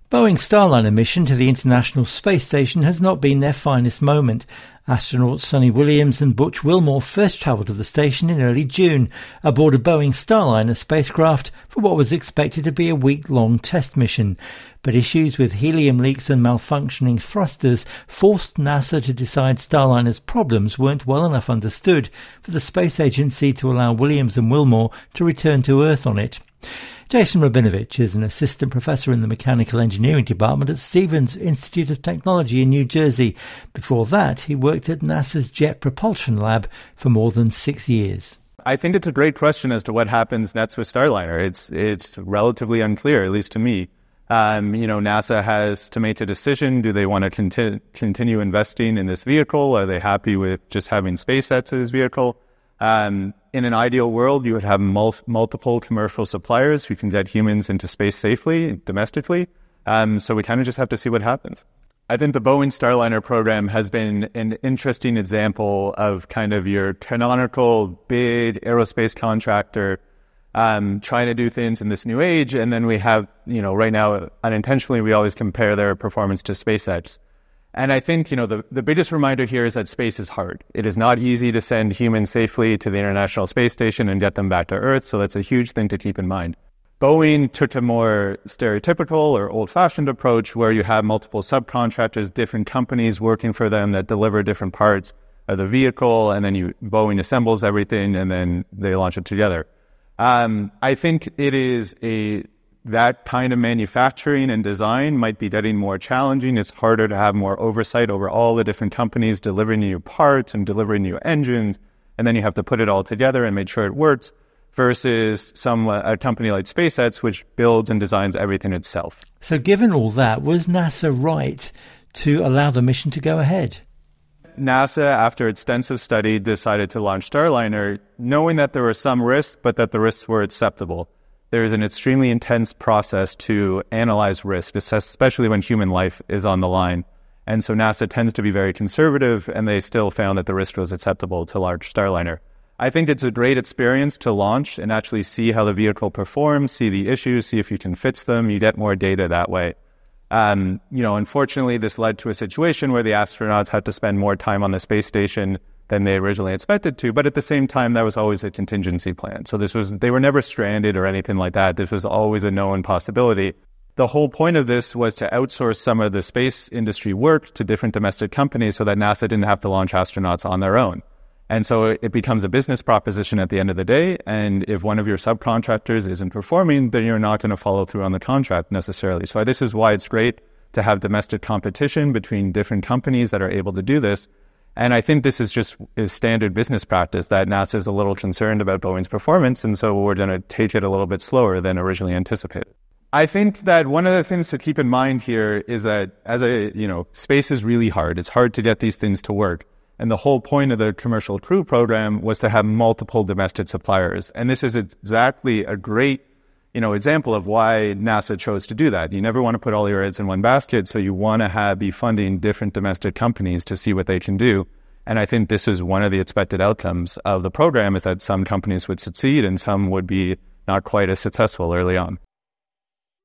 Boeing's Starliner mission to the International Space Station has not been their finest moment. Astronauts Sonny Williams and Butch Wilmore first travelled to the station in early June aboard a Boeing Starliner spacecraft for what was expected to be a week-long test mission. But issues with helium leaks and malfunctioning thrusters forced NASA to decide Starliner's problems weren't well enough understood for the space agency to allow Williams and Wilmore to return to Earth on it. Jason Rabinovich is an assistant professor in the mechanical engineering department at Stevens Institute of Technology in New Jersey. Before that, he worked at NASA's Jet Propulsion Lab for more than 6 years. I think it's a great question as to what happens next with Starliner. It's relatively unclear, at least to me. NASA has to make a decision. Do they want to continue investing in this vehicle? Are they happy with just having SpaceX as vehicle? In an ideal world, you would have multiple commercial suppliers who can get humans into space safely, domestically. So we kind of just have to see what happens. I think the Boeing Starliner program has been an interesting example of kind of your canonical big aerospace contractor trying to do things in this new age. And then we have, right now, unintentionally, we always compare their performance to SpaceX. And I think, the biggest reminder here is that space is hard. It is not easy to send humans safely to the International Space Station and get them back to Earth, so that's a huge thing to keep in mind. Boeing took a more stereotypical or old-fashioned approach where you have multiple subcontractors, different companies working for them that deliver different parts of the vehicle, and then Boeing assembles everything, and then they launch it together. I think it is that kind of manufacturing and design might be getting more challenging. It's harder to have more oversight over all the different companies delivering you parts and delivering you engines, and then you have to put it all together and make sure it works, versus a company like SpaceX, which builds and designs everything itself. So given all that, was NASA right to allow the mission to go ahead? NASA, after extensive study, decided to launch Starliner, knowing that there were some risks, but that the risks were acceptable. There is an extremely intense process to analyze risk, especially when human life is on the line. And so NASA tends to be very conservative, and they still found that the risk was acceptable to launch Starliner. I think it's a great experience to launch and actually see how the vehicle performs, see the issues, see if you can fix them. You get more data that way. Unfortunately, this led to a situation where the astronauts had to spend more time on the space station than they originally expected to. But at the same time, that was always a contingency plan. So they were never stranded or anything like that. This was always a known possibility. The whole point of this was to outsource some of the space industry work to different domestic companies so that NASA didn't have to launch astronauts on their own. And so it becomes a business proposition at the end of the day. And if one of your subcontractors isn't performing, then you're not going to follow through on the contract necessarily. So this is why it's great to have domestic competition between different companies that are able to do this. And I think this is standard business practice, that NASA is a little concerned about Boeing's performance, and so we're going to take it a little bit slower than originally anticipated. I think that one of the things to keep in mind here is that space is really hard. It's hard to get these things to work. And the whole point of the Commercial Crew Program was to have multiple domestic suppliers. And this is exactly a great example of why NASA chose to do that. You never want to put all your eggs in one basket, so you want to be funding different domestic companies to see what they can do. And I think this is one of the expected outcomes of the program, is that some companies would succeed and some would be not quite as successful early on.